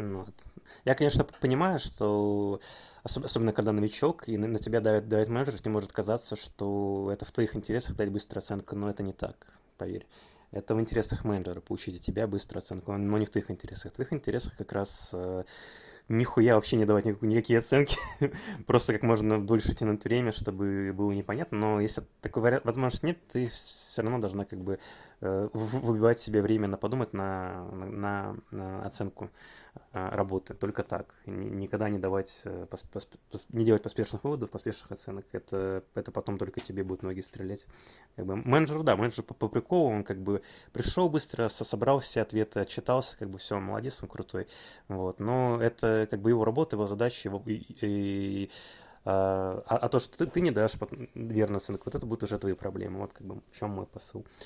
Ну вот. Я, конечно, понимаю, что особенно когда новичок, и на тебя давит менеджер, тебе может казаться, что это в твоих интересах дать быструю оценку, но это не так, поверь. Это в интересах менеджера получить от тебя быструю оценку, но не в твоих интересах. В твоих интересах как раз нихуя вообще не давать никакие оценки, просто как можно дольше тянуть время, чтобы было непонятно. Но если такой возможности нет, ты все равно должна как бы выбивать себе время на подумать на оценку работы. Только так. Никогда не давать, не делать поспешных выводов, поспешных оценок. Это потом только тебе будут ноги стрелять. Как бы менеджеру, да, менеджер по приколу, он как бы пришел быстро, собрал все ответы, отчитался, как бы все, молодец, он крутой. Вот. Но это как бы его работа, его задача, то, что ты не дашь верную оценку, вот это будет уже твои проблемы. Вот как бы в чем мой посыл.